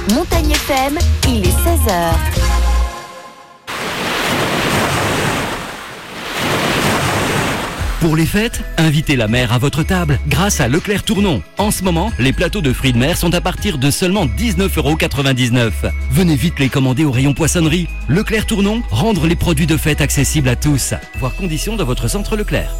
Montagne FM, il est 16h. Pour les fêtes, invitez la mer à votre table grâce à Leclerc Tournon. En ce moment, les plateaux de fruits de mer sont à partir de seulement 19,99 €. Venez vite les commander au rayon poissonnerie. Leclerc Tournon, rendre les produits de fête accessibles à tous. Voir conditions dans votre centre Leclerc.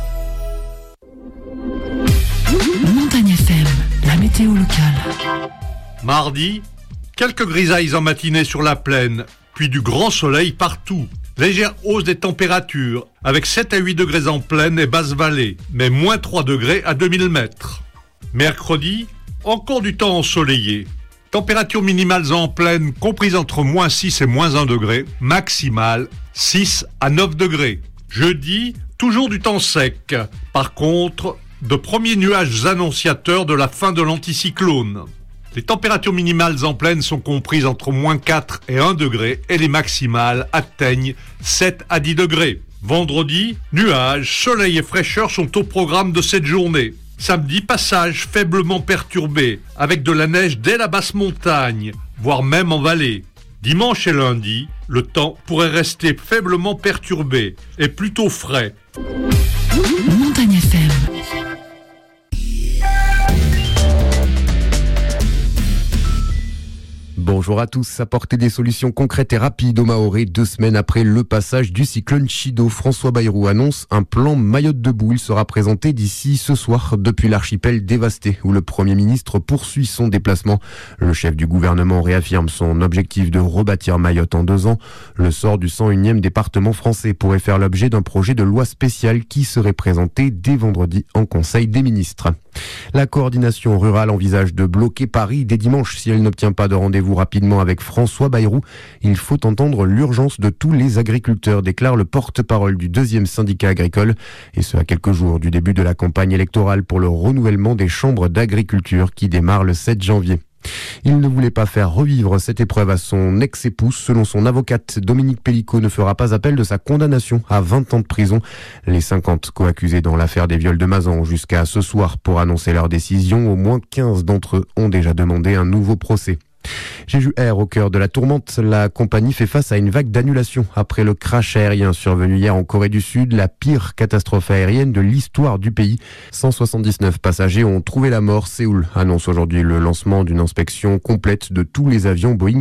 Montagne FM, la météo locale. Mardi, quelques grisailles en matinée sur la plaine, puis du grand soleil partout. Légère hausse des températures, avec 7 à 8 degrés en plaine et basse vallée, mais moins 3 degrés à 2000 mètres. Mercredi, encore du temps ensoleillé. Températures minimales en plaine comprises entre moins 6 et moins 1 degré, maximale 6 à 9 degrés. Jeudi, toujours du temps sec. Par contre, de premiers nuages annonciateurs de la fin de l'anticyclone. Les températures minimales en plaine sont comprises entre moins 4 et 1 degré et les maximales atteignent 7 à 10 degrés. Vendredi, nuages, soleil et fraîcheur sont au programme de cette journée. Samedi, passage faiblement perturbé, avec de la neige dès la basse montagne, voire même en vallée. Dimanche et lundi, le temps pourrait rester faiblement perturbé et plutôt frais. Montagne FM. Bonjour à tous. Apporter des solutions concrètes et rapides aux Mahorais 2 semaines après le passage du cyclone Chido. François Bayrou annonce un plan Mayotte debout. Il sera présenté d'ici ce soir depuis l'archipel dévasté où le Premier ministre poursuit son déplacement. Le chef du gouvernement réaffirme son objectif de rebâtir Mayotte en 2 ans. Le sort du 101e département français pourrait faire l'objet d'un projet de loi spéciale qui serait présenté dès vendredi en Conseil des ministres. La coordination rurale envisage de bloquer Paris dès dimanche si elle n'obtient pas de rendez-vous rapidement avec François Bayrou. Il faut entendre l'urgence de tous les agriculteurs, déclare le porte-parole du 2e syndicat agricole. Et ce à quelques jours du début de la campagne électorale pour le renouvellement des chambres d'agriculture qui démarre le 7 janvier. Il ne voulait pas faire revivre cette épreuve à son ex-épouse. Selon son avocate, Dominique Pellicot ne fera pas appel de sa condamnation à 20 ans de prison. Les 50 co-accusés dans l'affaire des viols de Mazan ont jusqu'à ce soir pour annoncer leur décision. Au moins 15 d'entre eux ont déjà demandé un nouveau procès. Jeju Air au cœur de la tourmente, la compagnie fait face à une vague d'annulations après le crash aérien survenu hier en Corée du Sud, la pire catastrophe aérienne de l'histoire du pays. 179 passagers ont trouvé la mort. Séoul annonce aujourd'hui le lancement d'une inspection complète de tous les avions Boeing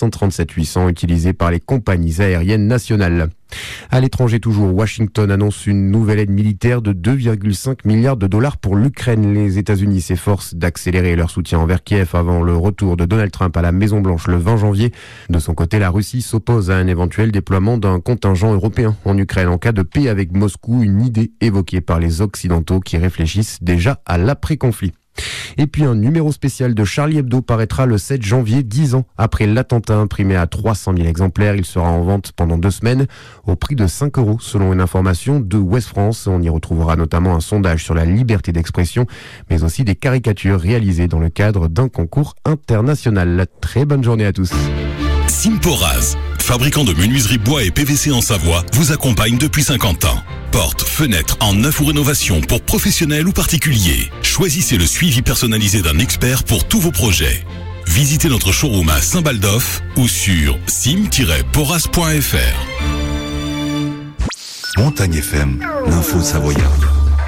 737-800 utilisés par les compagnies aériennes nationales. À l'étranger toujours, Washington annonce une nouvelle aide militaire de 2,5 milliards de dollars pour l'Ukraine. Les États-Unis s'efforcent d'accélérer leur soutien envers Kiev avant le retour de Donald Trump à la Maison-Blanche le 20 janvier. De son côté, la Russie s'oppose à un éventuel déploiement d'un contingent européen en Ukraine en cas de paix avec Moscou, une idée évoquée par les Occidentaux qui réfléchissent déjà à l'après-conflit. Et puis un numéro spécial de Charlie Hebdo paraîtra le 7 janvier, 10 ans après l'attentat. Imprimé à 300 000 exemplaires. Il sera en vente pendant 2 semaines au prix de 5 € selon une information de Ouest France. On y retrouvera notamment un sondage sur la liberté d'expression, mais aussi des caricatures réalisées dans le cadre d'un concours international. Très bonne journée à tous. Simporaz, fabricant de menuiserie bois et PVC en Savoie, vous accompagne depuis 50 ans. Portes, fenêtres en neuf ou rénovation pour professionnels ou particuliers. Choisissez le suivi personnalisé d'un expert pour tous vos projets. Visitez notre showroom à Saint-Baldoff ou sur sim-poraz.fr. Montagne FM, l'info savoyarde.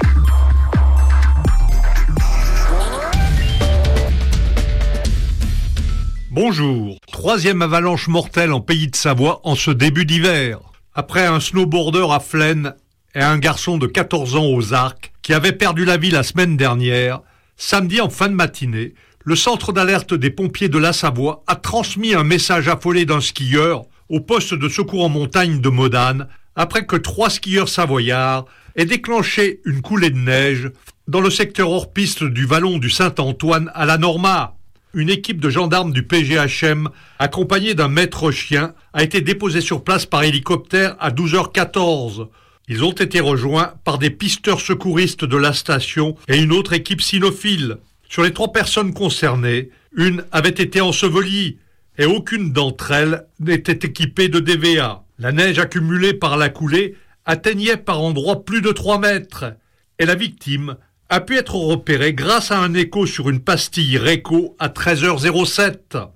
Bonjour. 3e avalanche mortelle en pays de Savoie en ce début d'hiver. Après un snowboarder à Flaine et un garçon de 14 ans aux Arcs qui avait perdu la vie la semaine dernière, samedi en fin de matinée, le centre d'alerte des pompiers de la Savoie a transmis un message affolé d'un skieur au poste de secours en montagne de Modane après que 3 skieurs savoyards aient déclenché une coulée de neige dans le secteur hors-piste du vallon du Saint-Antoine à la Norma. Une équipe de gendarmes du PGHM, accompagnée d'un maître chien, a été déposée sur place par hélicoptère à 12h14. Ils ont été rejoints par des pisteurs secouristes de la station et une autre équipe cynophile. Sur les 3 personnes concernées, une avait été ensevelie et aucune d'entre elles n'était équipée de DVA. La neige accumulée par la coulée atteignait par endroits plus de 3 mètres et la victime a pu être repérée grâce à un écho sur une pastille Réco à 13h07.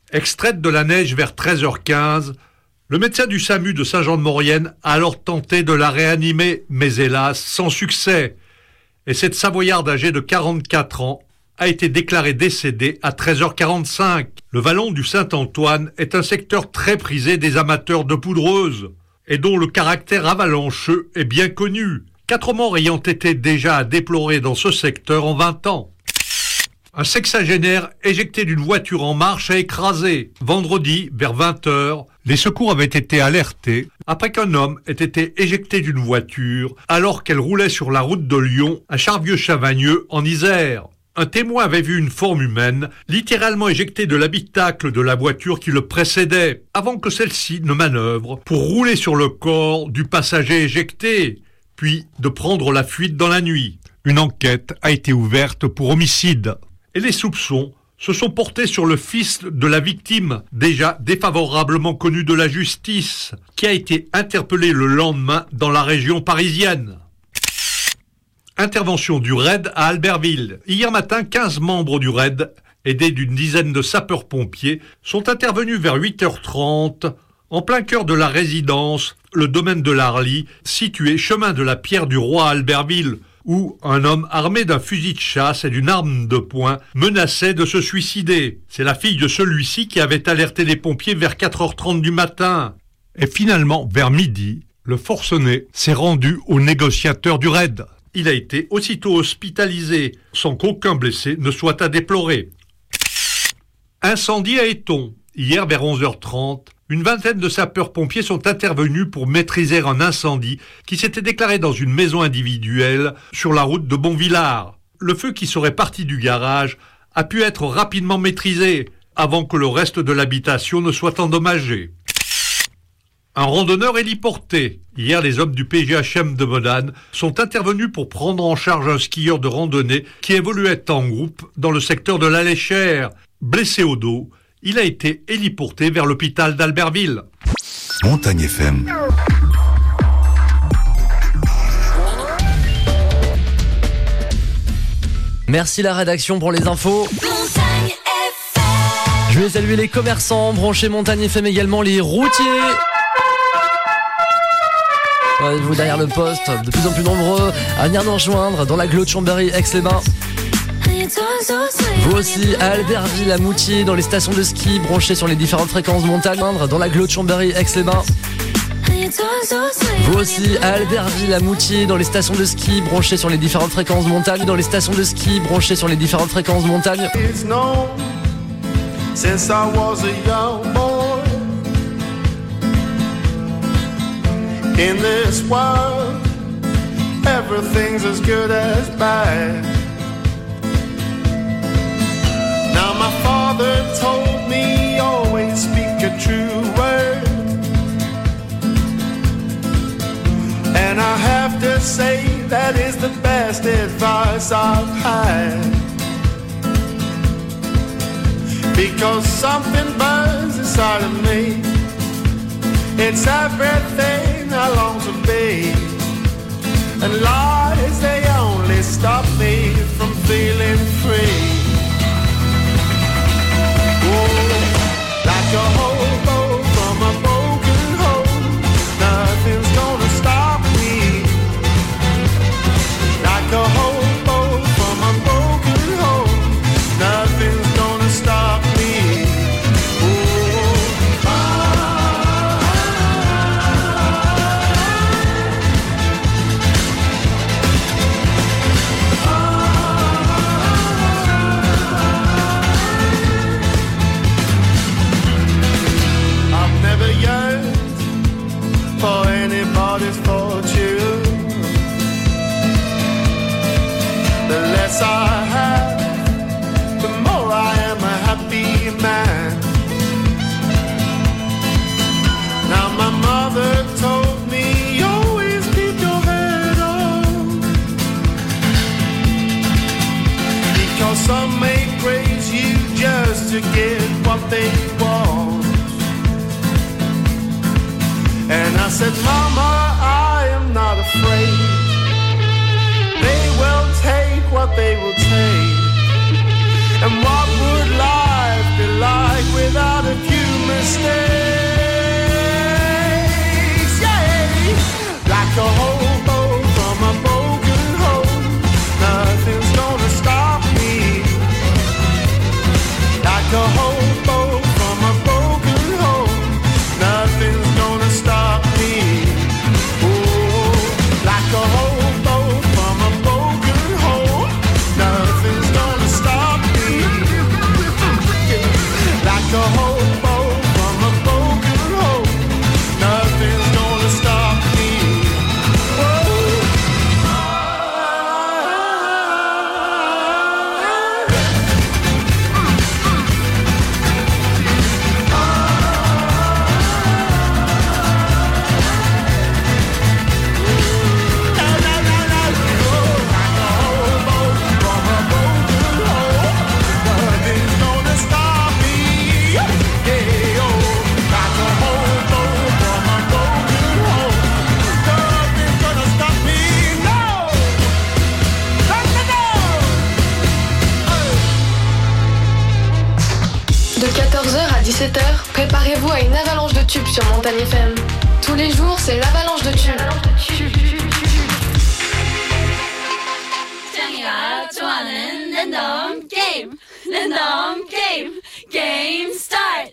Extraite de la neige vers 13h15, le médecin du SAMU de Saint-Jean-de-Maurienne a alors tenté de la réanimer, mais hélas, sans succès. Et cette Savoyarde âgée de 44 ans a été déclarée décédée à 13h45. Le vallon du Saint-Antoine est un secteur très prisé des amateurs de poudreuse et dont le caractère avalancheux est bien connu. 4 morts ayant été déjà à déplorer dans ce secteur en 20 ans. Un sexagénaire éjecté d'une voiture en marche a écrasé. Vendredi, vers 20h, les secours avaient été alertés après qu'un homme ait été éjecté d'une voiture alors qu'elle roulait sur la route de Lyon à Charvieux-Chavagneux en Isère. Un témoin avait vu une forme humaine littéralement éjectée de l'habitacle de la voiture qui le précédait avant que celle-ci ne manœuvre pour rouler sur le corps du passager éjecté, puis de prendre la fuite dans la nuit. Une enquête a été ouverte pour homicide. Et les soupçons se sont portés sur le fils de la victime, déjà défavorablement connu de la justice, qui a été interpellé le lendemain dans la région parisienne. Intervention du RAID à Albertville. Hier matin, 15 membres du RAID, aidés d'une dizaine de sapeurs-pompiers, sont intervenus vers 8h30 en plein cœur de la résidence, le domaine de l'Arly, situé chemin de la Pierre du Roi à Albertville, où un homme armé d'un fusil de chasse et d'une arme de poing menaçait de se suicider. C'est la fille de celui-ci qui avait alerté les pompiers vers 4h30 du matin. Et finalement, vers midi, le forcené s'est rendu au négociateur du RAID. Il a été aussitôt hospitalisé, sans qu'aucun blessé ne soit à déplorer. Incendie à Éton. Hier, vers 11h30, une vingtaine de sapeurs-pompiers sont intervenus pour maîtriser un incendie qui s'était déclaré dans une maison individuelle sur la route de Bonvillars. Le feu qui serait parti du garage a pu être rapidement maîtrisé avant que le reste de l'habitation ne soit endommagé. Un randonneur héliporté. Hier, les hommes du PGHM de Modane sont intervenus pour prendre en charge un skieur de randonnée qui évoluait en groupe dans le secteur de la Léchère. Blessé au dos, il a été héliporté vers l'hôpital d'Albertville. Montagne FM. Merci la rédaction pour les infos. Je vais saluer les commerçants branchés Montagne FM, également les routiers. Vous derrière le poste, de plus en plus nombreux à venir nous rejoindre dans la Glo de Chambéry, Aix-les-Bains. Vous aussi à Albertville, à Moutier, dans les stations de ski branchées sur les différentes fréquences montagne, dans la Glo de Chambéry, Aix-les-Bains. Vous aussi à Albertville, à Moutier, dans les stations de ski branchées sur les différentes fréquences montagne, dans les stations de ski branchées sur les différentes fréquences montagne. Since I was a young boy in this world, everything's as good as bad. Now my father told me always speak a true word, and I have to say that is the best advice I've had. Because something burns inside of me, it's everything I long to be, and lies, they only stop me from feeling free. Oh, like a hobo from a broken home, nothing's gonna stop me. Like a hobo from a broken home, nothing's gonna stop me. For anybody's fortune, the less I have, the more I am a happy man. Now my mother told me, always keep your head on, because some may praise you just to get what they want. And I said, Mama, I am not afraid. They will take what they will take. And what would life be like without like a hobo from a broken home. Nothing's gonna stop me. Oh, like a hobo from a broken home. Nothing's gonna stop me. Like a hobo from a broken home. Nothing's gonna stop me. De 14h à 17h, préparez-vous à une avalanche de tubes sur Montagne FM. Tous les jours, c'est l'avalanche de tubes. Game start.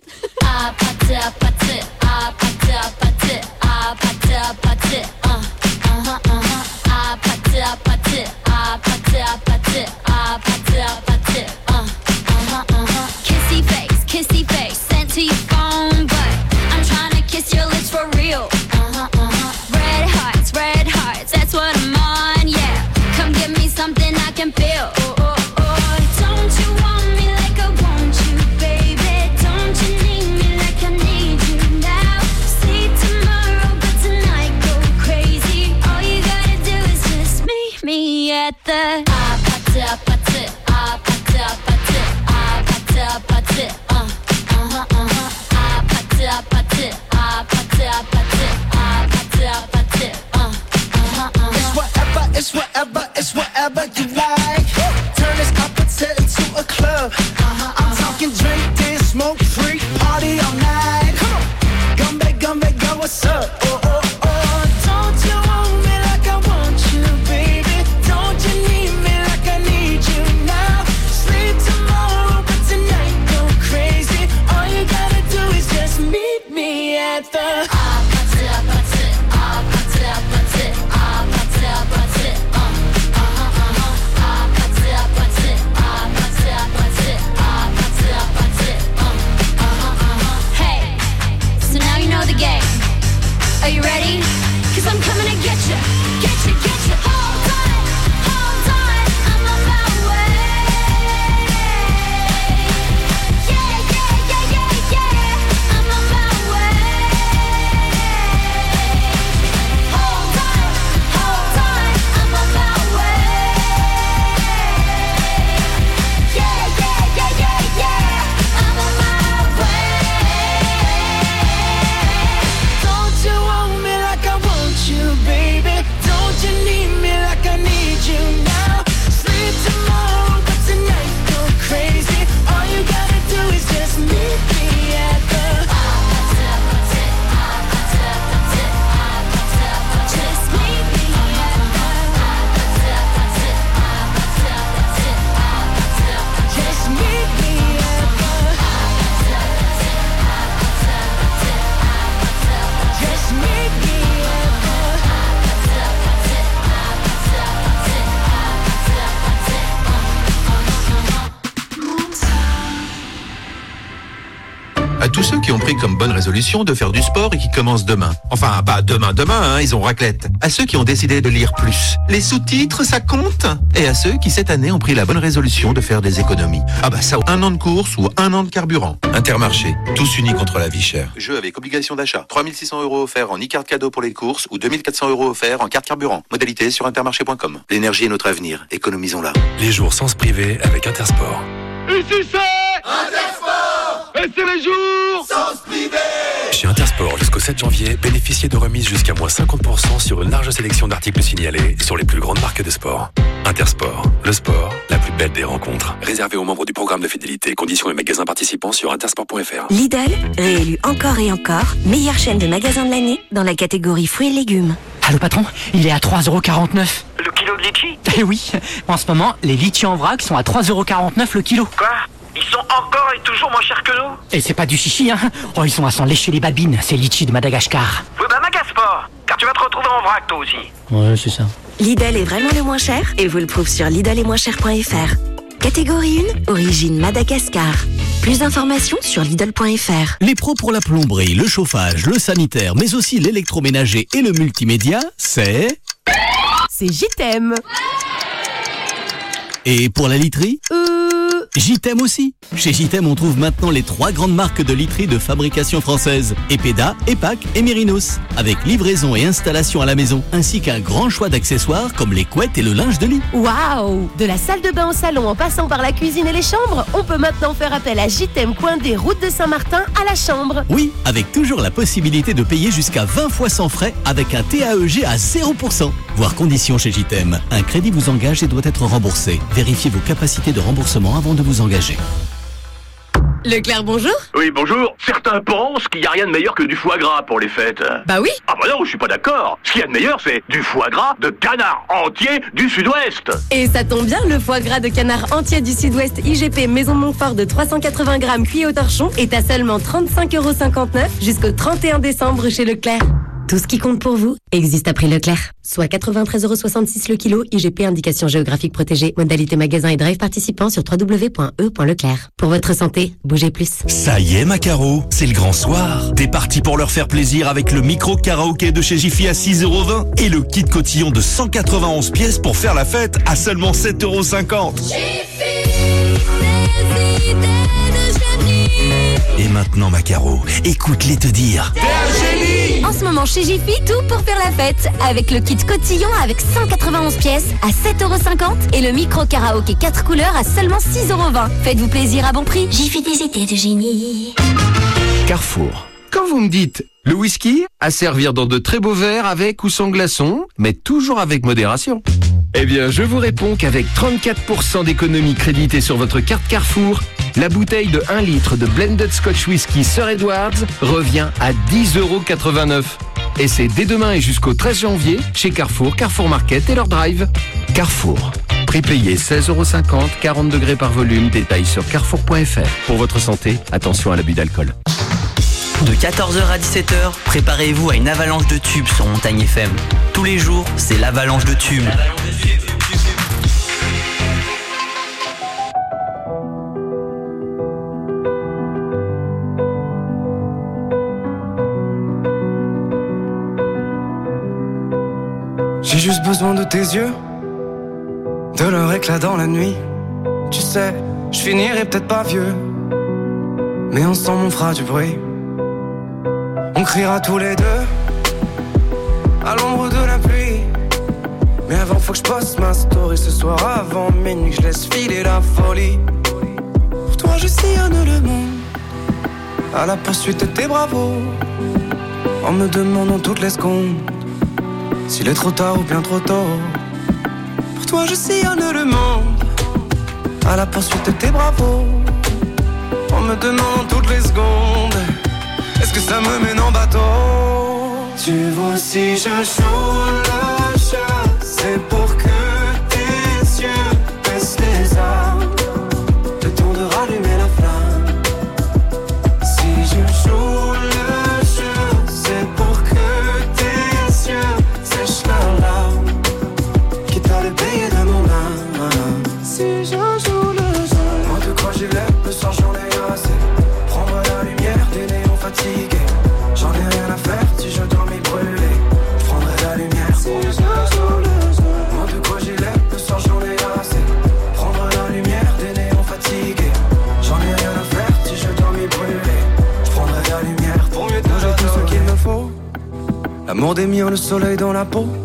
Kissy face, sent to your phone, but I'm trying to kiss your lips for real. Red hearts, that's what I'm on, yeah. Come give me something I can feel. Oh, oh, oh. Don't you want me like I want you, baby? Don't you need me like I need you now? See tomorrow, but tonight go crazy. All you gotta do is just meet me at the It's whatever you like. Turn this opposite into a club. I'm talking drink, dance, smoke, freak, party all night. Come back, go, what's up? Oh, oh, oh. Don't you want me like I want you, baby? Don't you need me like I need you now? Sleep tomorrow, but tonight go crazy. All you gotta do is just meet me at the Are you ready? 'Cause I'm coming to get you. Hold on, I'm on my way. Yeah, I'm on my way. Hold on, I'm on my way. Yeah, I'm on my way. Don't you want me like I want you, baby? Don't you need me like I need you now? Sleep tomorrow, but tonight go crazy. All you gotta do is just meet me at the just meet me at the just meet me at the just meet me at À tous ceux qui ont pris comme bonne résolution de faire du sport et qui commencent demain. Enfin, pas demain, hein, ils ont raclette. À ceux qui ont décidé de lire plus. Les sous-titres, ça compte. Et à ceux qui, cette année, ont pris la bonne résolution de faire des économies. Ah bah ça, 1 an de course ou 1 an de carburant. Intermarché, tous unis contre la vie chère. Jeu avec obligation d'achat. 3 600 € offerts en e-carte cadeau pour les courses ou 2 400 € offerts en carte carburant. Modalité sur intermarché.com. L'énergie est notre avenir. Économisons-la. Les jours sans privé avec Intersport. Ici c'est Intersport. Et c'est les jours sans privé. Chez Intersport, jusqu'au 7 janvier, bénéficiez de remises jusqu'à moins 50% sur une large sélection d'articles signalés sur les plus grandes marques de sport. Intersport, le sport, la plus belle des rencontres. Réservé aux membres du programme de fidélité. Conditions et magasins participants sur intersport.fr. Lidl, réélu encore et encore, meilleure chaîne de magasins de l'année dans la catégorie fruits et légumes. Allô patron, il est à 3,49 €. Le kilo de litchi ? Eh oui, en ce moment, les litchis en vrac sont à 3,49 € le kilo. Quoi ? Ils Ils sont encore et toujours moins chers que nous. Et c'est pas du chichi, hein. Oh, ils sont à s'en lécher les babines, c'est litchi de Madagascar. Oui, bah m'agace pas, car tu vas te retrouver en vrac toi aussi. Ouais, c'est ça. Lidl est vraiment le moins cher et vous le prouve sur lidletmoinschers.fr. Catégorie 1, origine Madagascar. Plus d'informations sur Lidl.fr. Les pros pour la plomberie, le chauffage, le sanitaire, mais aussi l'électroménager et le multimédia, c'est JTM. Et pour la literie JTM aussi. Chez JTM, on trouve maintenant les 3 grandes marques de literie de fabrication française. Epeda, Epac et Mérinos. Avec livraison et installation à la maison, ainsi qu'un grand choix d'accessoires comme les couettes et le linge de lit. Waouh! De la salle de bain au salon en passant par la cuisine et les chambres, on peut maintenant faire appel à JTM Coin des routes de Saint-Martin à la chambre. Oui, avec toujours la possibilité de payer jusqu'à 20 fois sans frais avec un TAEG à 0%. Voir conditions chez JTM. Un crédit vous engage et doit être remboursé. Vérifiez vos capacités de remboursement avant de vous engager. Leclerc, bonjour. Oui, bonjour. Certains pensent qu'il n'y a rien de meilleur que du foie gras pour les fêtes. Bah oui. Ah bah non, je suis pas d'accord. Ce qu'il y a de meilleur, c'est du foie gras de canard entier du Sud-Ouest. Et ça tombe bien, le foie gras de canard entier du Sud-Ouest IGP Maison Montfort de 380 grammes cuit au torchon est à seulement 35,59€ jusqu'au 31 décembre chez Leclerc. Tout ce qui compte pour vous existe à prix Leclerc. Soit 93,66€ le kilo, IGP indication géographique protégée, modalité magasin et drive participant sur www.e.leclerc. Pour votre santé, bougez plus. Ça y est, Macaro, c'est le grand soir. T'es parti pour leur faire plaisir avec le micro karaoké de chez Jiffy à 6,20€ et le kit cotillon de 191 pièces pour faire la fête à seulement 7,50€. Et maintenant, Macaro, écoute-les te dire. En ce moment chez Jiffy, tout pour faire la fête. Avec le kit cotillon avec 191 pièces à 7,50€ et le micro karaoké 4 couleurs à seulement 6,20€. Faites-vous plaisir à bon prix. Jiffy des idées de génie. Carrefour. Quand vous me dites le whisky, à servir dans de très beaux verres avec ou sans glaçons, mais toujours avec modération. Eh bien, je vous réponds qu'avec 34% d'économie créditée sur votre carte Carrefour, la bouteille de 1 litre de Blended Scotch Whisky Sir Edwards revient à 10,89€. Et c'est dès demain et jusqu'au 13 janvier chez Carrefour, Carrefour Market et leur drive. Carrefour. Prix payé 16,50€, 40 degrés par volume. Détails sur carrefour.fr. Pour votre santé, attention à l'abus d'alcool. De 14h à 17h, préparez-vous à une avalanche de tubes sur Montagne FM. Tous les jours, c'est l'avalanche de tubes. J'ai juste besoin de tes yeux, de leur éclat dans la nuit. Tu sais, je finirai peut-être pas vieux, mais ensemble on fera du bruit. On criera tous les deux à l'ombre de la pluie. Mais avant faut que je poste ma story ce soir avant minuit, je laisse filer la folie. Pour toi je sillonne le monde à la poursuite de tes bravos, en me demandant toutes les secondes s'il est trop tard ou bien trop tôt. Pour toi je sillonne le monde à la poursuite de tes bravos, en me demandant toutes les secondes est-ce que ça me mène en bateau. Tu vois si je joue le jeu, c'est pour que tes yeux baissent les armes, le temps de rallumer la flamme. Si je joue le jeu, c'est pour que tes yeux sèchent leurs larmes, quitte à les payer de mon âme. Si je joue le jeu, moi de quoi j'ai l'air, le soir j'en ai assez. Prends-moi la lumière des néons fatigués. J'en ai rien à faire si je dois m'y brûler. Je prendrai la lumière si je joue le jeu. Moi de quoi j'ai l'air, le soir j'en ai assez. Prendre la lumière des néons fatigués. J'en ai rien à faire si je dois m'y brûler. Je prendrai la lumière pour mieux te j'ai tout ce qu'il me faut. L'amour des miens, le soleil dans la peau.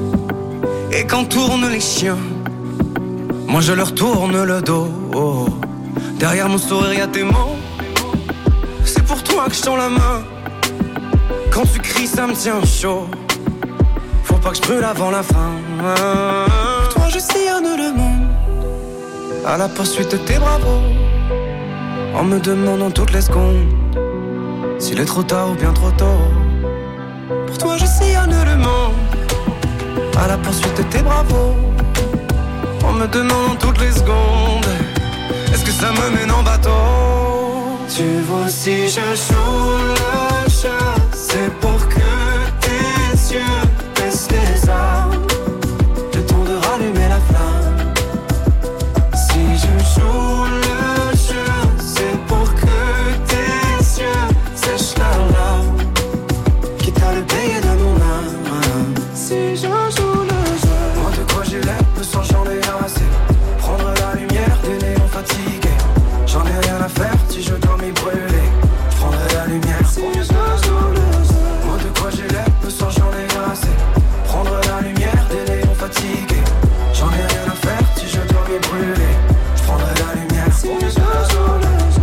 Et quand tournent les chiens, moi je leur tourne le dos. Derrière mon sourire y'a tes mots. C'est pour toi que je tends la main. Quand tu cries ça me tient chaud. Faut pas que je brûle avant la fin. Pour toi je sillonne le monde à la poursuite de tes bravos, en me demandant toutes les secondes s'il est trop tard ou bien trop tôt. Pour toi je sillonne le monde à la poursuite de tes bravos, en me demandant toutes les secondes Est-ce que ça me mène en bateau? Tu vois si je joue le jeu, c'est pour que tes yeux baissent les armes, le temps de rallumer la flamme. Si je joue le jeu, c'est pour que tes yeux sèchent leurs larmes, quitte à le payer de mon âme. Si je joue le jeu, moi de quoi j'ai l'air, me sens j'en ai assez. Prendre la lumière des néons fatigués, j'en ai rien à faire si je dois m'y brûler. Je prendrai la lumière si je joue le jeu. Moi de quoi j'ai l'air, me sens j'en ai assez. Prendre la lumière des néons fatigués, j'en ai rien à faire si je dois m'y brûler. Je prendrai la lumière si je joue le jeu.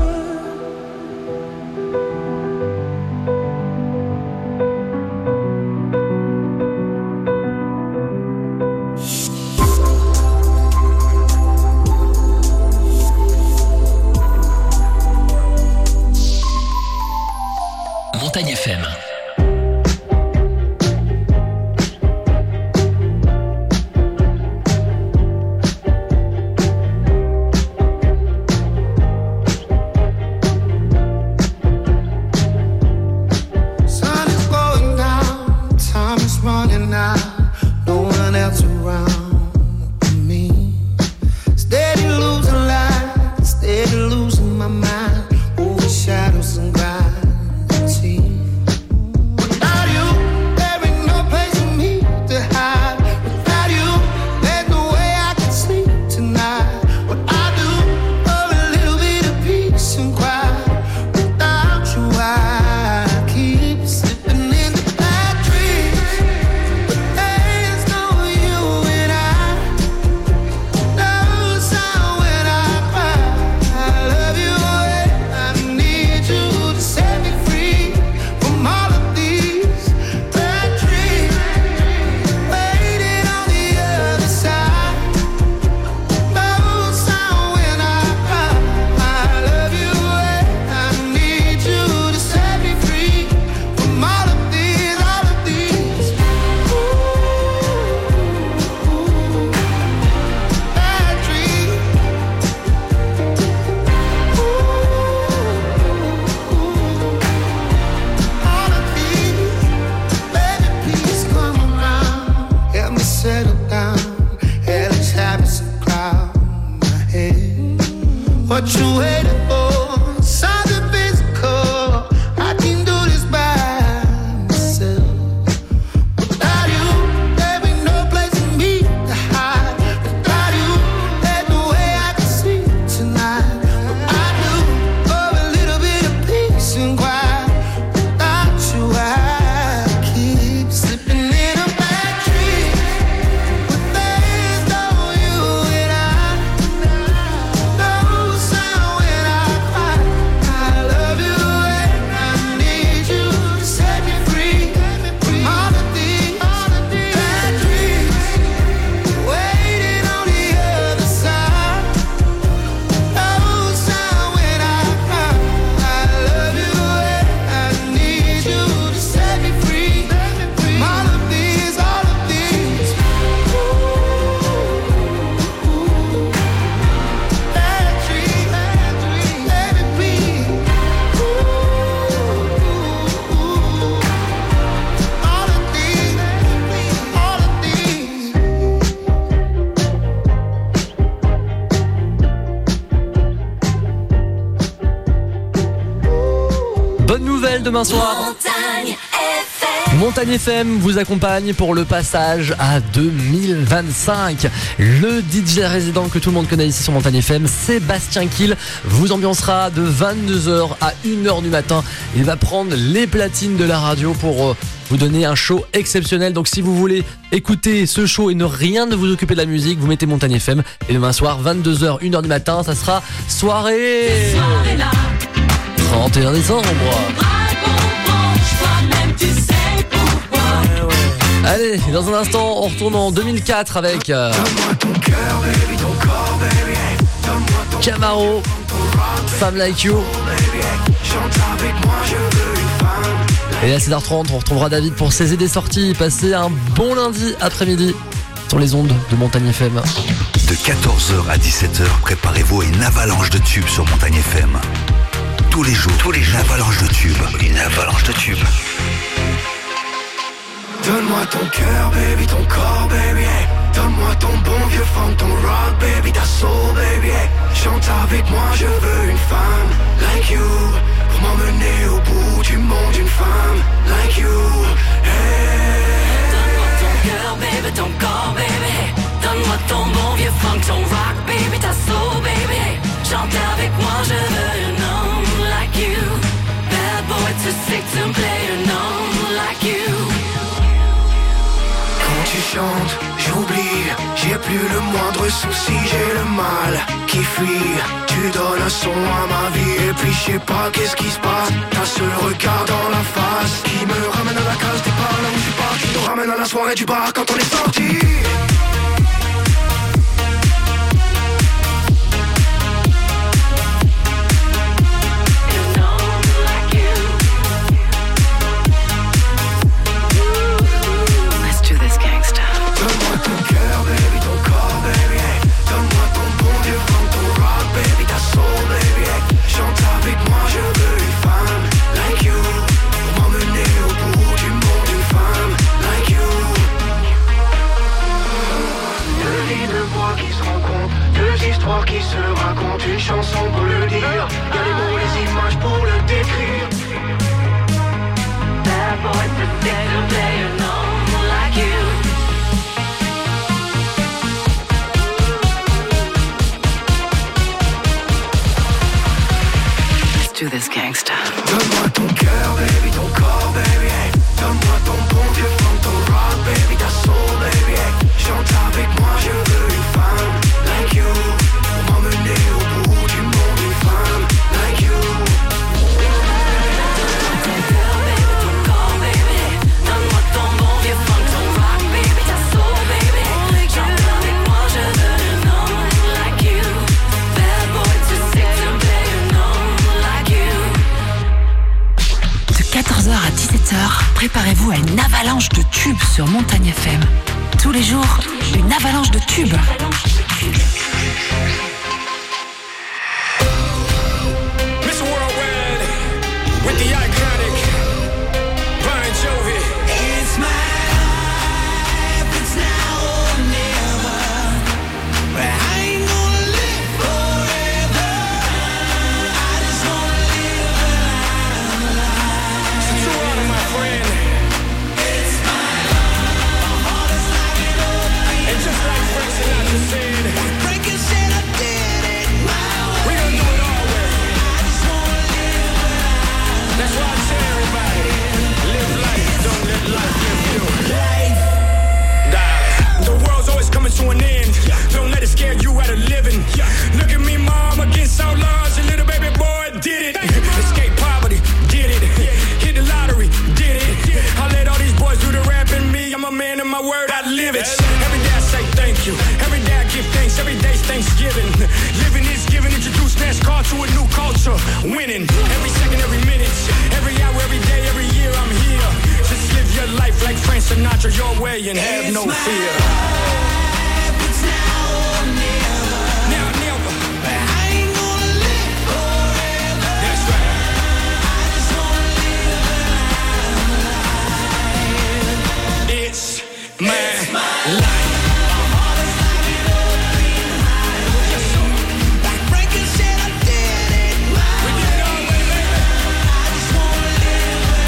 Montagne FM. Sun is going down, time is running out, no one else around me. Steady losing light, steady losing my mind, over shadows and gravity. Without you, there ain't no place for me to hide. Without you, there's no way I can sleep tonight. What I do for a little bit of peace and quiet. Without you, I keep slipping into bad dreams. But there's no you and I. No sound when I cry. I love you and I need you to set me free from all of these bad dreams. Waiting on the other side. No sound when I cry. I love you and I need you to set me free from all of these, all of these. Bad dreams. All of these. Baby, please come around. Help me settle down. Hellish habits crowd my head. What you waiting for? Something physical. I can do this by myself. Without you, there ain't no place for me to hide. Without you, there's no way I can sleep tonight. What I do for a little bit of peace and quiet. Without you, I keep slipping in a bad dream. But there's no you and I. No sound when I cry. I love you and I need you to set me free from all of these bad dreams. Waiting on the other side. No sound when I cry. I love you and I need you to set me free from all of these, all of these. Bad dreams, baby, please. All of these, all of these. Bonne nouvelle demain soir. Montagne FM vous accompagne pour le passage à 2025. Le DJ résident que tout le monde connaît ici sur Montagne FM, Sébastien Kiel, vous ambiancera de 22h à 1h du matin. Il va prendre les platines de la radio pour vous donner un show exceptionnel. Donc si vous voulez écouter ce show et ne rien de vous occuper de la musique, vous mettez Montagne FM. Et demain soir, 22h, 1h du matin, ça sera soirée. 31 décembre. Allez, dans un instant, on retourne en 2004 avec Camaro, Femme Like You. Et à 16h30, on retrouvera David pour ses idées sorties. Passez un bon lundi après-midi sur les ondes de Montagne FM. De 14h à 17h, préparez-vous à une avalanche de tubes sur Montagne FM. Tous les jours, une avalanche de tubes. Une avalanche de tubes. Donne-moi ton cœur, baby, ton corps, baby, hey. Donne-moi ton bon vieux funk, ton rock, baby, ta soul, baby, hey. Chante avec moi, je veux une femme like you, pour m'emmener au bout du monde, une femme like you, hey. Donne-moi ton cœur, baby, ton corps, baby, hey. Donne-moi ton bon vieux funk, ton rock, baby, ta soul, baby, hey. Chante avec moi, je veux un homme like you. Bad boy too sick to play an homme like you. Quand tu chantes, j'oublie, j'ai plus le moindre souci, j'ai le mal qui fuit. Tu donnes un son à ma vie et puis je sais pas qu'est-ce qui se passe. T'as ce regard dans la face qui me ramène à la case départ, là où je suis pas, qui nous ramène à la soirée du bar quand on est sorti. Qui se raconte une chanson pour le dire. Y'a les mots, les images pour le décrire. Bad boy to sick to play an homme like you. Let's do this gangsta. Donne-moi ton cœur, baby, ton corps, baby, hey. Donne-moi ton bon vieux funk, ton rock, baby, ta soul, baby, hey. Chante avec moi, je veux une femme like you. M'emmener au bout du monde, une femme like you. Ton cœur, baby, ton corps, baby. Donne-moi ton bon vieux funk, ton rock, baby, ta soul, baby. Chante avec moi, je veux un homme like you. Bad boy too sick to play an homme like you. De 14h à 17h, préparez-vous à une avalanche de tubes sur Montagne FM. Tous les jours, une avalanche de tubes. With the iconic Bon Jovi. It's my life, it's now or never. But I ain't gonna live forever. I just wanna live a life. So true out of my friend. It's my life, my heart is like an open. And just like Frank Sinatra said, Frank said I did it my way. We gonna do it our way. I just wanna live a life. That's why I tell everybody, live life, don't let life live you. Life, darling. The world's always coming to an end. Don't let it scare you out of living. Look at me, mom, against outlaws. A little baby boy did it. Escape poverty, did it. Hit the lottery, did it. I let all these boys do the rap and me. I'm a man of my word, I live it. Every day I say thank you. Every day I give thanks. Every day's Thanksgiving. Living is giving. Introduce NASCAR to a new culture. Winning. Every second, every minute. Every hour, every day, every year I'm here. Just live your life like Frank Sinatra your way and have no fear. It's now or never. Now, never. But I ain't gonna live forever. That's right. I just wanna live a life. It's my life.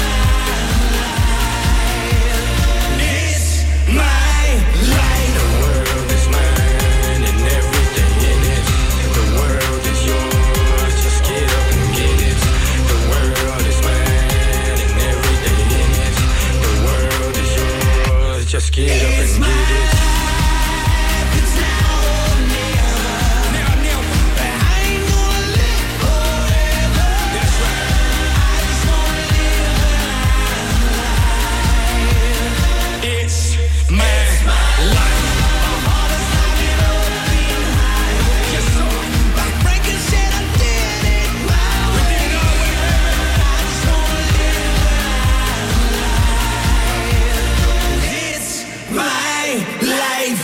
My light.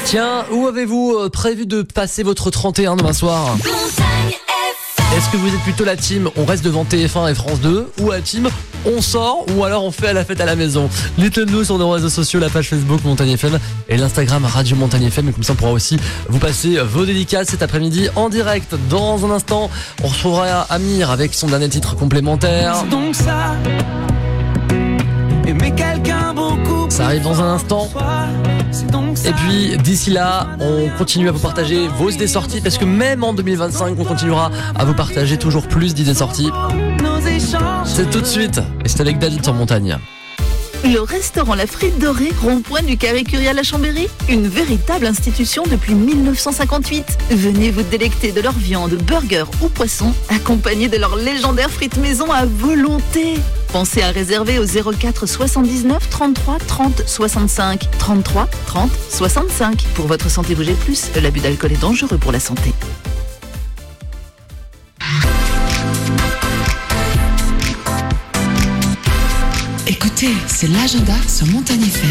Tiens, où avez-vous prévu de passer votre 31 demain soir ? Est-ce que vous êtes plutôt la team on reste devant TF1 et France 2 ou la team on sort ou alors on fait la fête à la maison? Dites-le nous sur nos réseaux sociaux, la page Facebook Montagne FM et l'Instagram Radio Montagne FM, et comme ça on pourra aussi vous passer vos dédicaces cet après-midi en direct. Dans un instant, on retrouvera Amir avec son dernier titre complémentaire. C'est donc ça, aimer quelqu'un beaucoup. Ça arrive dans un instant. Et puis d'ici là, on continue à vous partager vos idées sorties, parce que même en 2025, on continuera à vous partager toujours plus d'idées sorties. C'est tout de suite, et c'est avec David sur Montagne. Le restaurant La Frite Dorée, rond-point du Carré-Curie à la Chambéry, une véritable institution depuis 1958. Venez vous délecter de leur viande, burger ou poisson, accompagné de leur légendaire frites maison à volonté. Pensez à réserver au 04 79 33 30 65 33 30 65. Pour votre santé, bougez plus. L'abus d'alcool est dangereux pour la santé. Écoutez, c'est l'agenda sur Montagne FM.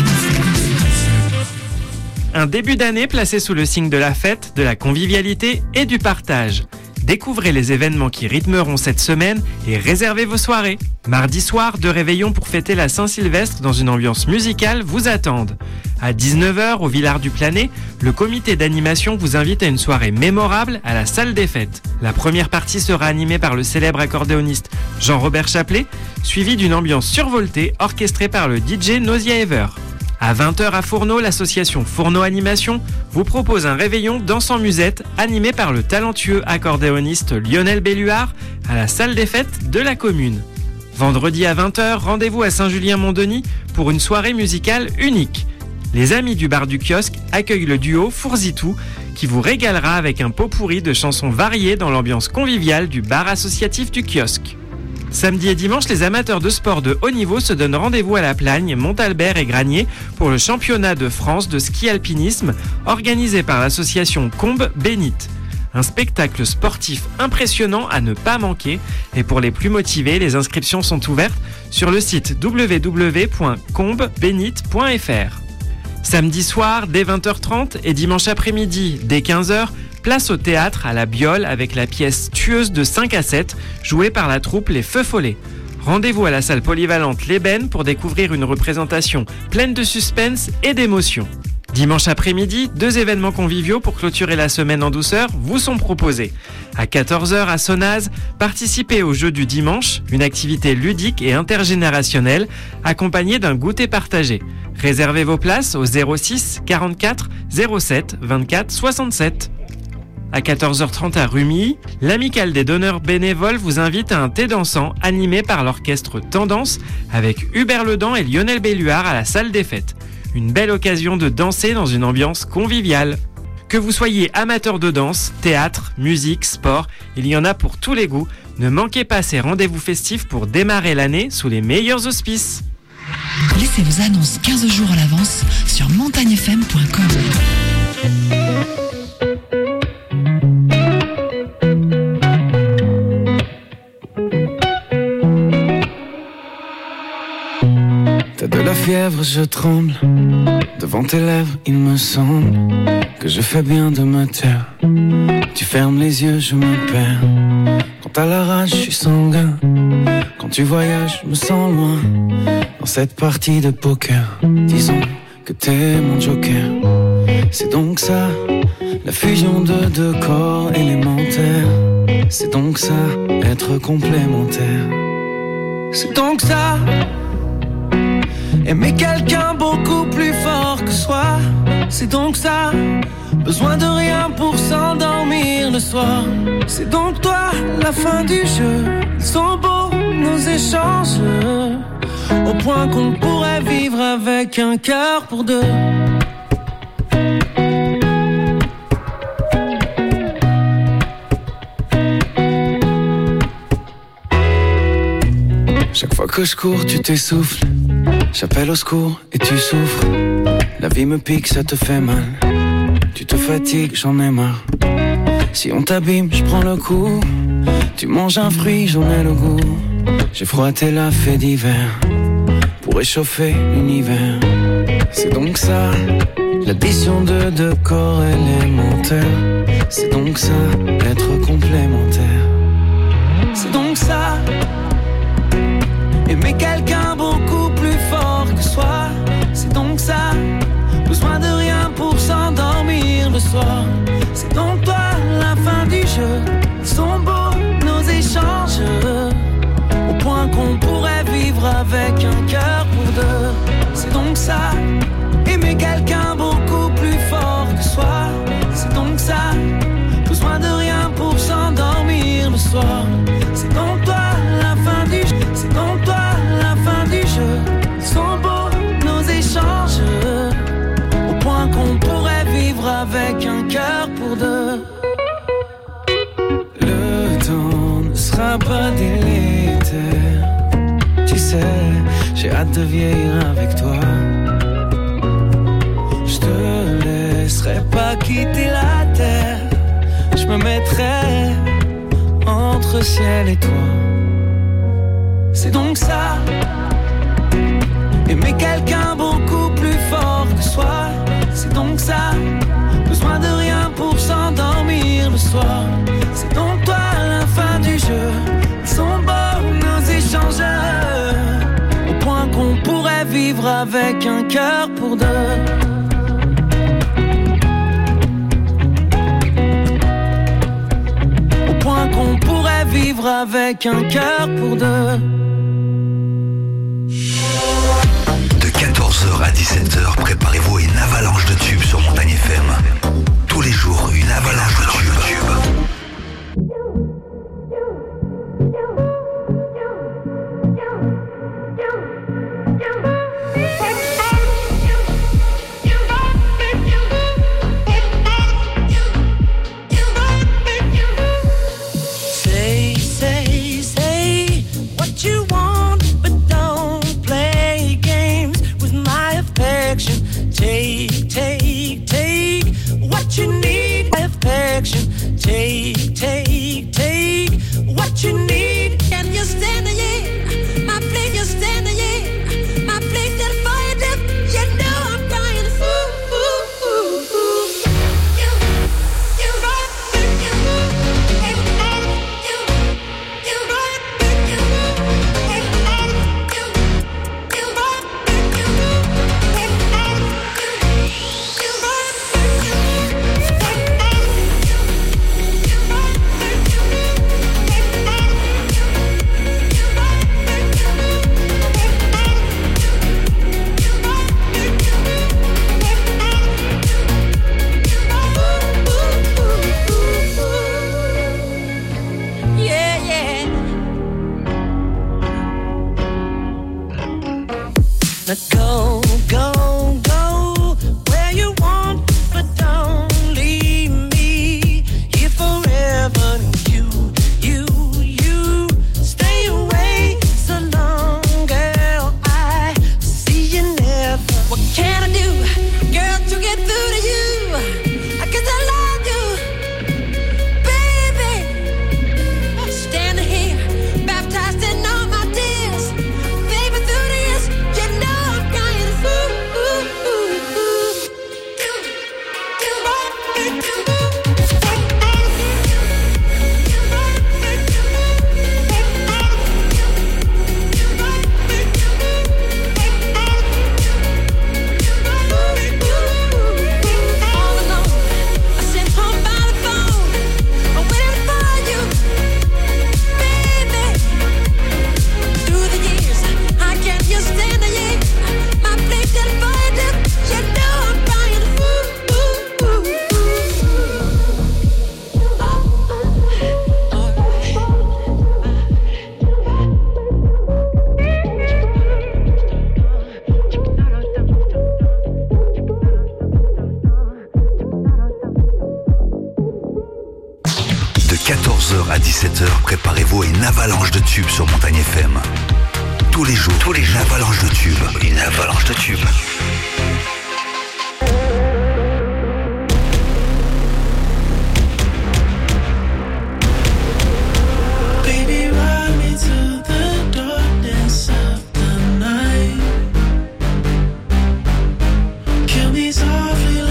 Un début d'année placé sous le signe de la fête, de la convivialité et du partage. Découvrez les événements qui rythmeront cette semaine et réservez vos soirées. Mardi soir, 2 réveillons pour fêter la Saint-Sylvestre dans une ambiance musicale vous attendent. À 19h, au Villard du Planet, le comité d'animation vous invite à une soirée mémorable à la salle des fêtes. La première partie sera animée par le célèbre accordéoniste Jean-Robert Chaplet, suivi d'une ambiance survoltée orchestrée par le DJ Nausea Ever. À 20h à Fourneau, l'association Fourneau Animation vous propose un réveillon dansant musette animé par le talentueux accordéoniste Lionel Belluard à la salle des fêtes de la commune. Vendredi à 20h, rendez-vous à Saint-Julien-Mont-Denis pour une soirée musicale unique. Les amis du bar du kiosque accueillent le duo Fourzitou qui vous régalera avec un pot-pourri de chansons variées dans l'ambiance conviviale du bar associatif du kiosque. Samedi et dimanche, les amateurs de sport de haut niveau se donnent rendez-vous à la Plagne, Montalbert et Granier pour le championnat de France de ski alpinisme organisé par l'association Combe Bénite. Un spectacle sportif impressionnant à ne pas manquer, et pour les plus motivés, les inscriptions sont ouvertes sur le site www.combebénite.fr. Samedi soir, dès 20h30 et dimanche après-midi, dès 15h, place au théâtre à la Biole avec la pièce Tueuse de 5 à 7, jouée par la troupe Les Feux Follets. Rendez-vous à la salle polyvalente l'Ébène pour découvrir une représentation pleine de suspense et d'émotion. Dimanche après-midi, 2 événements conviviaux pour clôturer la semaine en douceur vous sont proposés. À 14h à Sonaz, participez au jeu du dimanche, une activité ludique et intergénérationnelle accompagnée d'un goûter partagé. Réservez vos places au 06 44 07 24 67. À 14h30 à Rumilly, l'Amicale des donneurs bénévoles vous invite à un thé dansant animé par l'orchestre Tendance avec Hubert Ledan et Lionel Belluard à la salle des fêtes. Une belle occasion de danser dans une ambiance conviviale. Que vous soyez amateur de danse, théâtre, musique, sport, il y en a pour tous les goûts. Ne manquez pas ces rendez-vous festifs pour démarrer l'année sous les meilleurs auspices. Laissez vos annonces 15 jours à l'avance sur montagnefm.com. T'as de la fièvre, je tremble. Devant tes lèvres, il me semble que je fais bien de me taire. Tu fermes les yeux, je me perds. Quand t'as la rage, je suis sanguin. Quand tu voyages, je me sens loin. Dans cette partie de poker, disons que t'es mon joker. C'est donc ça, la fusion de 2 corps élémentaires. C'est donc ça, être complémentaire. C'est donc ça, aimer quelqu'un beaucoup plus fort que soi. C'est donc ça, besoin de rien pour s'endormir le soir. C'est donc toi, la fin du jeu. Ils sont beaux nos échanges, au point qu'on pourrait vivre avec un cœur pour 2. Chaque fois que je cours, tu t'essouffles. J'appelle au secours et tu souffres. La vie me pique, ça te fait mal. Tu te fatigues, j'en ai marre. Si on t'abîme, je prends le coup. Tu manges un fruit, j'en ai le goût. J'ai froissé la fée d'hiver pour réchauffer l'univers. C'est donc ça, L'addition de deux corps élémentaires, c'est donc ça, être complémentaire. C'est donc ça, aimer quelqu'un beaucoup plus fort que soi. C'est donc ça, besoin de rien pour s'endormir le soir. C'est donc toi, la fin du jeu. Ils sont beaux nos échanges, au point qu'on pourrait vivre avec un cœur pour deux. C'est donc ça, aimer quelqu'un beaucoup plus fort que soi. C'est donc ça, besoin de rien pour s'endormir le soir. C'est donc toi, la fin du jeu. C'est donc toi, la fin du jeu. Ils sont beaux nos échanges, au point qu'on pourrait vivre avec un cœur pour deux. Le temps ne sera pas délétère. Tu sais, j'ai hâte de vieillir avec toi. Je te laisserai pas quitter la terre. Je me mettrai entre ciel et toi. C'est donc ça, aimer quelqu'un beaucoup plus fort que soi. C'est donc ça, besoin de rien pour s'endormir le soir. C'est donc toi, la fin du jeu. Ils sont beaux nos échanges, au point qu'on pourrait vivre avec un cœur pour deux. Au point qu'on pourrait vivre avec un cœur pour deux. De 14h à 17h, préparez-vous à une avalanche de tubes sur Montagne FM. Tous les jours, une avalanche de tubes. Say what you want, but don't play games with my affection. Take what you need, my affection. Take what you need. Can you stand it? Yeah, my place, you stand it. Yeah, my place that fire up. You know I'm crying. Now go where you want, but don't leave me here forever. You stay away so long, girl. I see you never. What can I do, girl, to get through to you? I guess I love you, baby. Standing here, baptized in all my tears, baby, through the years, you know I'm crying. All alone, I sit home by the phone, I'm waiting for you, baby. Through the years, I can't just stand the year. My place is fired up, you know I'm crying. De 14h à 17h, préparez-vous à une avalanche de tubes sur Montagne FM. Tous les jours, une avalanche de tubes. Une avalanche de tubes. Baby, ride me to the darkness of the night. Kill me softly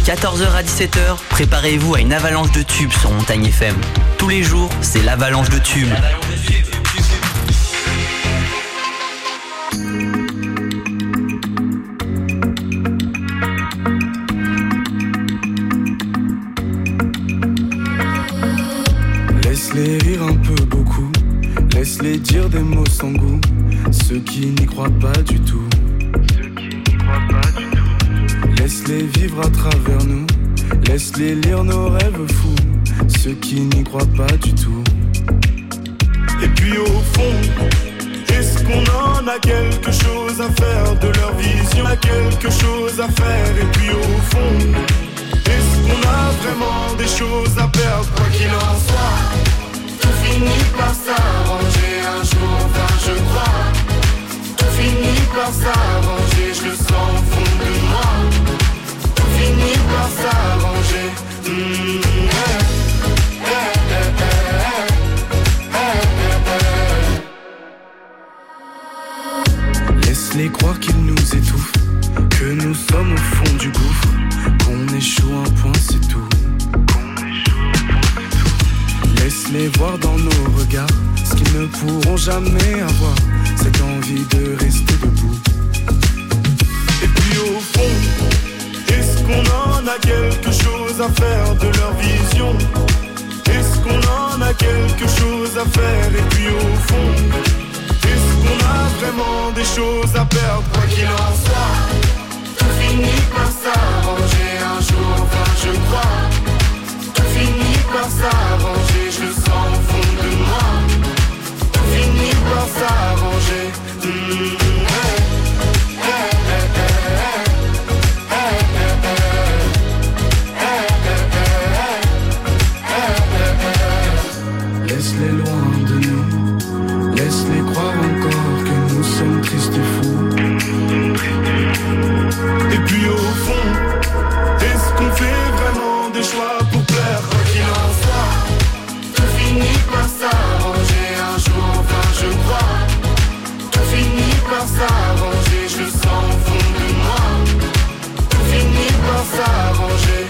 14h à 17h, préparez-vous à une avalanche de tubes sur Montagne FM. Tous les jours, c'est l'avalanche de tubes. Laisse-les rire un peu beaucoup, laisse-les dire des mots sans goût, ceux qui n'y croient pas du tout. Laisse-les vivre à travers nous, laisse-les lire nos rêves fous, ceux qui n'y croient pas du tout. Et puis au fond, est-ce qu'on en a quelque chose à faire de leur vision? A quelque chose à faire. Et puis au fond, est-ce qu'on a vraiment des choses à perdre? Quoi qu'il en soit, tout finit par s'arranger un jour, enfin je crois. Tout finit par s'arranger, je le sens au fond de moi. Tout finit par s'arranger. Laisse-les croire qu'ils nous étouffent, que nous sommes au fond du gouffre, qu'on échoue un point c'est tout. Laisse-les voir dans nos regards ce qu'ils ne pourront jamais avoir, cette envie de rester debout. Et puis au fond, est-ce qu'on en a quelque chose à faire de leur vision? Est-ce qu'on en a quelque chose à faire? Et puis au fond, est-ce qu'on a vraiment des choses à perdre? Quoi qu'il en soit, tout finit par s'arranger un jour, enfin je crois. Tout finit par s'arranger, je le sens au fond de moi. Tout finit par s'arranger. Laisse-les loin de nous, laisse-les croire encore que nous sommes tristes et fous. Et puis au fond, est-ce qu'on fait vraiment des choix pour plaire? Quoi qu'il en soit, tout finit par s'arranger un jour, enfin je crois. Tout finit par s'arranger, je le sens au fond de moi. Tout finit par s'arranger.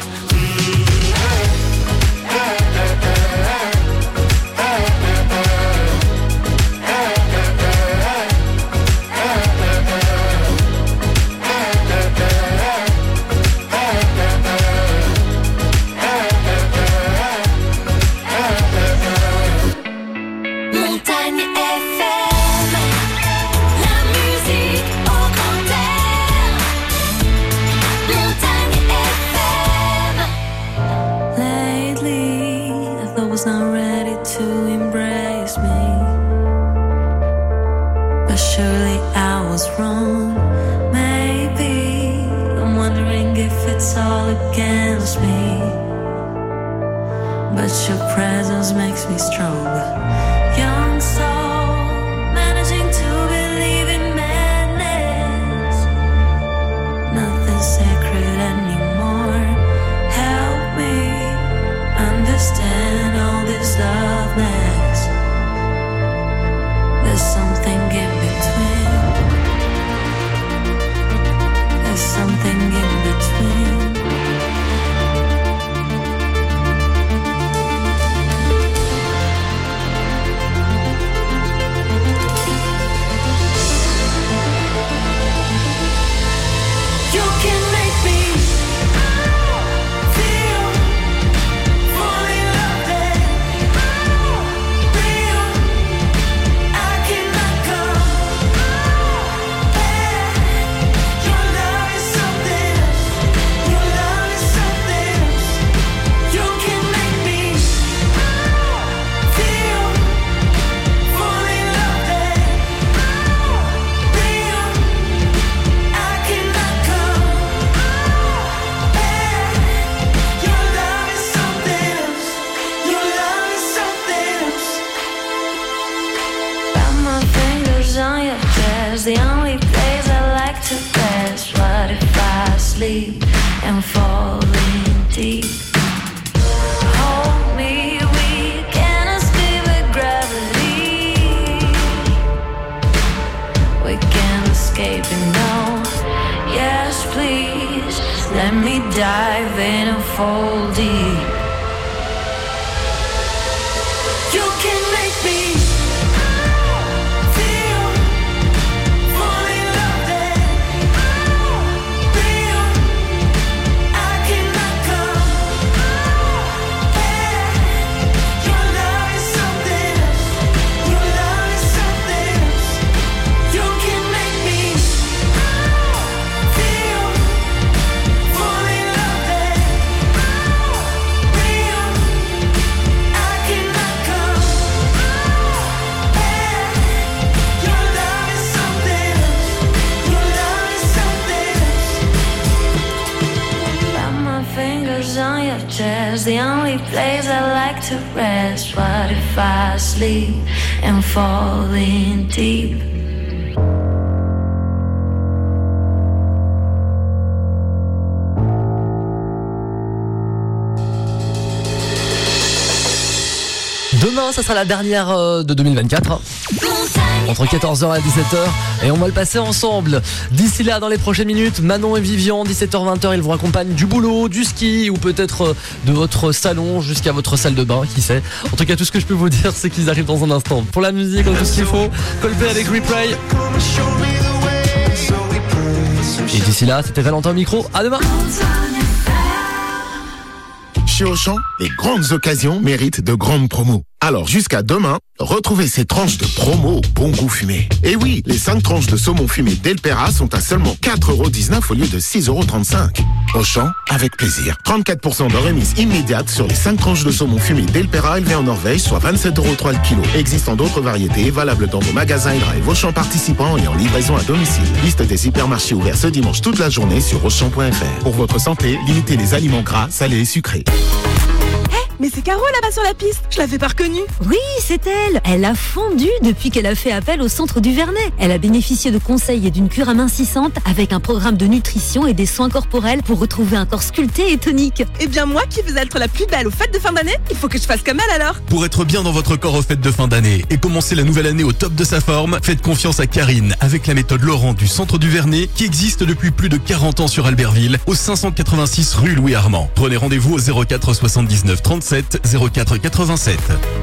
Montagne FM, la musique au grand air. Montagne FM. Lately, I thought I was not ready to embrace me, but surely I was wrong. Maybe I'm wondering if it's all against me, but your presence makes me stronger. Young soul, managing to believe in madness. Nothing sacred anymore. Help me understand all this loveness. There's something in between. There's something in between. You can make me feel fully loved and real. I cannot go back. Your love is something else. Your love is something else. You can make me feel fully loved and real. I cannot go back. Your love is something else. Your love is something else. Got my fingers on your chest, the only place I like to rest. What if I sleep and fall in deep? Hold me, we can escape with gravity. We can escape and know. Yes, please, let me dive in. and fall deep. You can make me feel fully loved and real. I cannot compare. Your love is something else. Your love is something else. You can make me feel fully loved and real. I cannot compare. Your love is something else. Your love is something else. Got my fingers on your chest, the only place I like to rest. What if I sleep and fall in deep? Demain, ça sera la dernière de 2024. Entre 14h et 17h. Et on va le passer ensemble. D'ici là, dans les prochaines minutes, Manon et Vivian, 17h-20h, ils vous accompagnent du boulot, du ski ou peut-être de votre salon jusqu'à votre salle de bain, qui sait. En tout cas, tout ce que je peux vous dire, c'est qu'ils arrivent dans un instant. Pour la musique, on a tout ce qu'il faut. Coldplay avec Replay. Et d'ici là, c'était Valentin au micro. À demain. Chez Auchan, les grandes occasions méritent de grandes promos. Alors jusqu'à demain, retrouvez ces tranches de promo au bon goût fumé. Et oui, les 5 tranches de saumon fumé Delpera sont à seulement 4,19€ au lieu de 6,35€. Auchan, avec plaisir. 34% de remise immédiate sur les 5 tranches de saumon fumé Delpera élevées en Norvège, soit 27,3€ le kilo. Existant d'autres variétés, valables dans vos magasins et drive Auchan participants et en livraison à domicile. Liste des hypermarchés ouverts ce dimanche toute la journée sur Auchan.fr. Pour votre santé, limitez les aliments gras, salés et sucrés. Mais c'est Caro là-bas sur la piste, je l'avais pas reconnue. Oui, c'est elle. Elle a fondu depuis qu'elle a fait appel au centre du Vernet. Elle a bénéficié de conseils et d'une cure amincissante avec un programme de nutrition et des soins corporels pour retrouver un corps sculpté et tonique. Eh bien moi qui veux être la plus belle aux fêtes de fin d'année, il faut que je fasse comme elle alors. Pour être bien dans votre corps aux fêtes de fin d'année et commencer la nouvelle année au top de sa forme, faites confiance à Karine avec la méthode Laurent du centre du Vernet qui existe depuis plus de 40 ans sur Albertville, au 586 rue Louis Armand. Prenez rendez-vous au 04 79 37 04 87.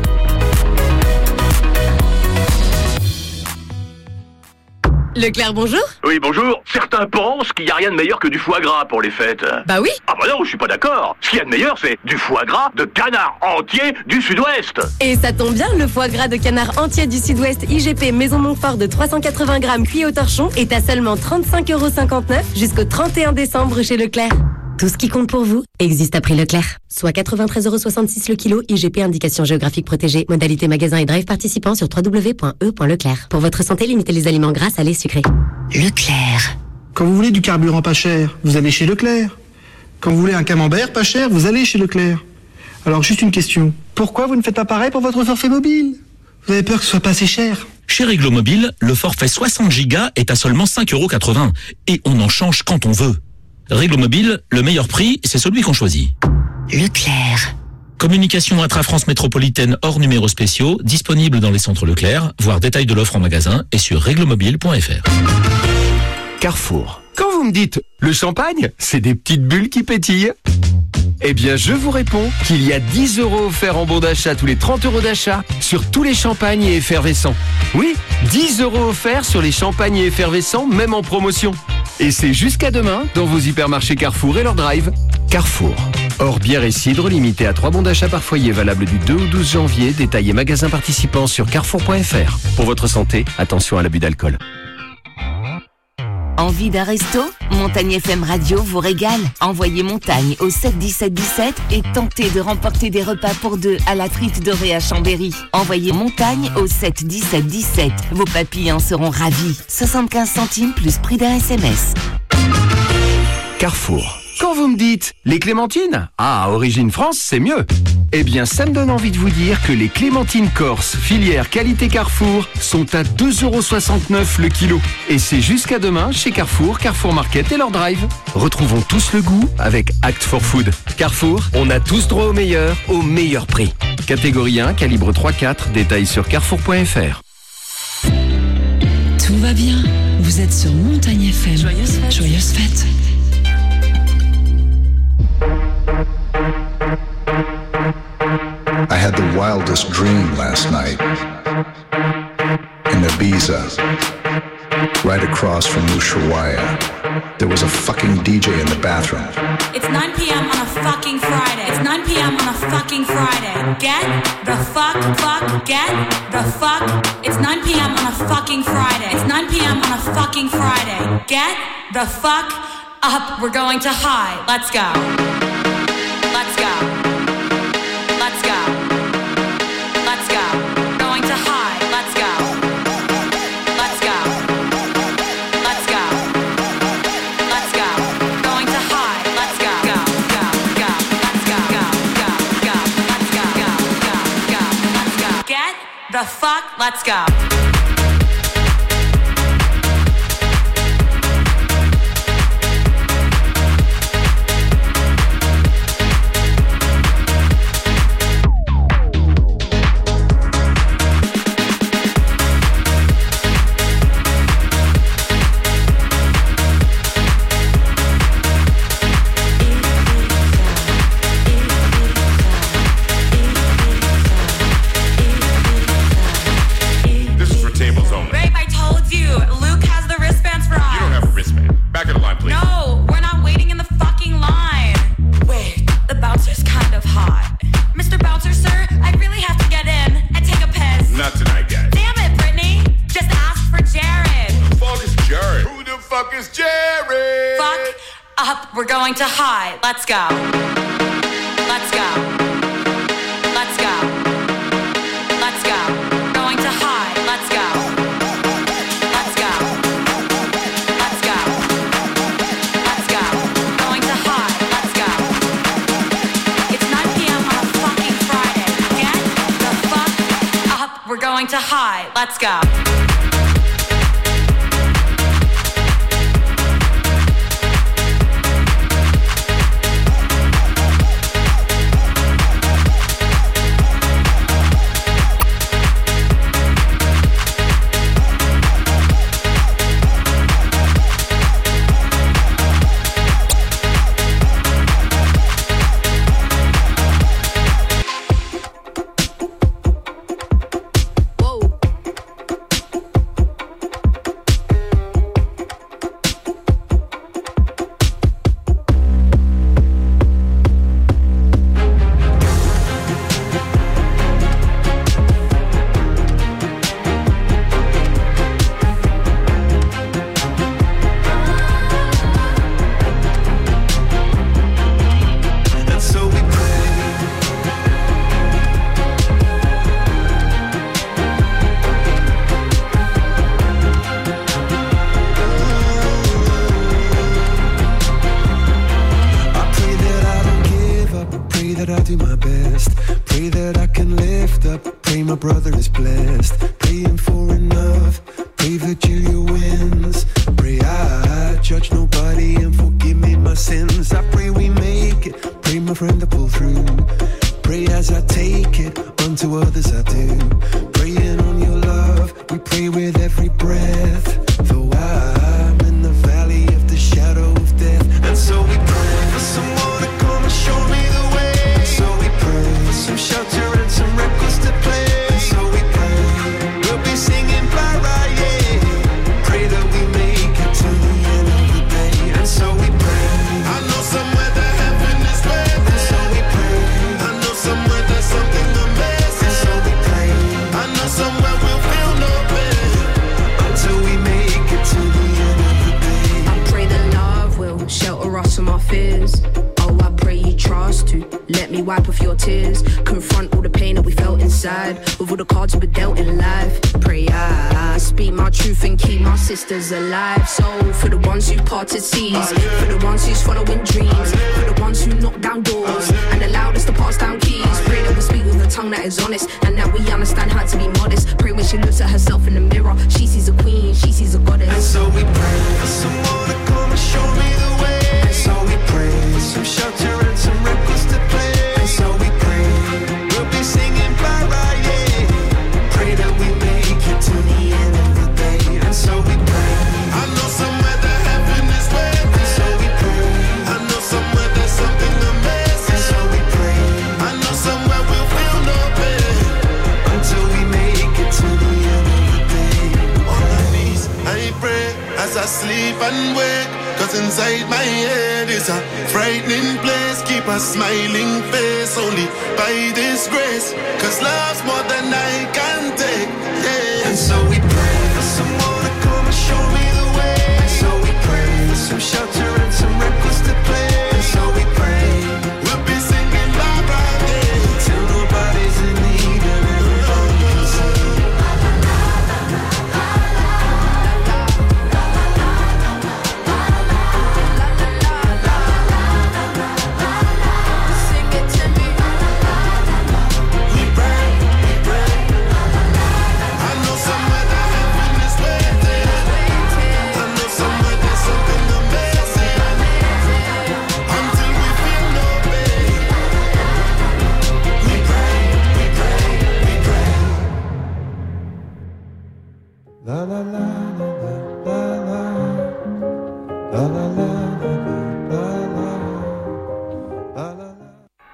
Leclerc, bonjour. Oui, bonjour. Certains pensent qu'il n'y a rien de meilleur que du foie gras pour les fêtes. Bah oui. Ah bah non, je suis pas d'accord. Ce qu'il y a de meilleur, c'est du foie gras de canard entier du Sud-Ouest. Et ça tombe bien, le foie gras de canard entier du Sud-Ouest IGP Maison Montfort de 380 grammes cuit au torchon est à seulement 35,59€ jusqu'au 31 décembre chez Leclerc. Tout ce qui compte pour vous existe à prix Leclerc. Soit 93,66€ le kilo, IGP indication géographique protégée. Modalité magasin et drive participant sur www.e.leclerc. Pour votre santé, limitez les aliments gras, salés, sucrés. Leclerc. Quand vous voulez du carburant pas cher, vous allez chez Leclerc. Quand vous voulez un camembert pas cher, vous allez chez Leclerc. Alors juste une question. Pourquoi vous ne faites pas pareil pour votre forfait mobile? Vous avez peur que ce soit pas assez cher? Chez Réglo Mobile, le forfait 60 Go est à seulement 5,80€. Et on en change quand on veut. Réglo Mobile, le meilleur prix, c'est celui qu'on choisit. Leclerc. Communication intra-France métropolitaine hors numéros spéciaux, disponible dans les centres Leclerc, voir détail de l'offre en magasin et sur réglomobile.fr. Carrefour. Quand vous me dites le champagne, c'est des petites bulles qui pétillent. Eh bien, je vous réponds qu'il y a 10€ offerts en bon d'achat tous les 30€ d'achat sur tous les champagnes et effervescents. Oui, 10€ offerts sur les champagnes et effervescents, même en promotion. Et c'est jusqu'à demain dans vos hypermarchés Carrefour et leur drive. Carrefour. Hors bière et cidre, limité à 3 bons d'achat par foyer, valable du 2 au 12 janvier. Détail et magasins participants sur carrefour.fr. Pour votre santé, attention à l'abus d'alcool. Envie d'un resto? Montagne FM Radio vous régale. Envoyez Montagne au 7 17 17 et tentez de remporter des repas pour deux à la Truite Dorée à Chambéry. Envoyez Montagne au 7 17 17. Vos papillons seront ravis. 75 centimes plus prix d'un SMS. Carrefour. Quand vous me dites les clémentines, origine France, c'est mieux. Eh bien, ça me donne envie de vous dire que les clémentines corse, filière qualité Carrefour, sont à 2,69€ le kilo. Et c'est jusqu'à demain chez Carrefour, Carrefour Market et leur drive. Retrouvons tous le goût avec Act for Food. Carrefour, on a tous droit au meilleur prix. Catégorie 1, calibre 3-4, détail sur carrefour.fr. Tout va bien, vous êtes sur Montagne FM. Joyeuses fêtes. this dream last night in Ibiza, right across from Ushuaia. There was a fucking DJ in the bathroom. It's 9 p.m. on a fucking Friday. It's 9 p.m. on a fucking Friday. Get the fuck, get the fuck. It's 9 p.m. on a fucking Friday. It's 9 p.m. on a fucking Friday. Get the fuck up. We're going to high. Let's go. Let's go. Let's go. Let's go. Going to high. Let's go. Let's go. Let's go. Let's go. Going to high. Let's go. Go. Go. Go. Let's go. Go. Go. Go. Let's go. Go. Go. Go. Let's go. Get the fuck. Let's go. We're going to high. Let's go. Let's go. Let's go. Let's go. Going to high. Let's go. Let's go. Let's go. Let's go. Going to high. Let's go. It's 9 p.m. on a fucking Friday. Get the fuck up. We're going to high. Let's go. Alive, so for the ones who parted seas, for the ones who's following dreams, for the ones who knock down doors and allowed us to pass down keys. Pray that we speak with a tongue that is honest and that we understand how to be modest. Pray when she looks at herself in the mirror, she sees a queen, she sees a goddess. And so we pray for someone to come and show me the way. And so we pray for some shelter and some records to play. And so we pray we'll be singing bye-bye, yeah. Pray that we make it to the end of the day. And so we pray. I know somewhere that heaven is waiting. And so we pray. I know somewhere there's something amazing. And so we pray. I know somewhere we'll feel no pain. inside my head is a frightening place. Keep a smiling face only by this grace. Cause love's more than I can take. Yeah. And so we pray for someone to come and show me the way. And so we pray for some shelter and some records to play. And so we pray we'll be singing bye bye day till nobody's in need and everybody can sing. La la la la la la la la la la la.